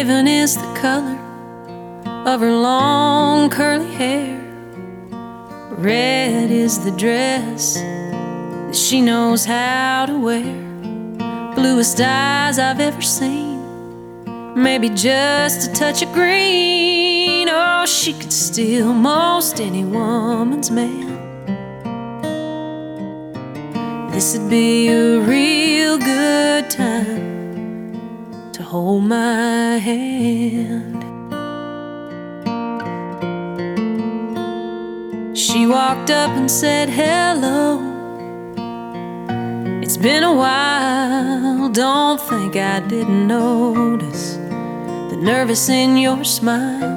Raven is the color of her long curly hair. Red is the dress that she knows how to wear. Bluest eyes I've ever seen, maybe just a touch of green. Oh, she could steal most any woman's man. This'd be a real good time to hold my hand. She walked up and said, hello. It's been a while, don't think I didn't notice the nervous in your smile.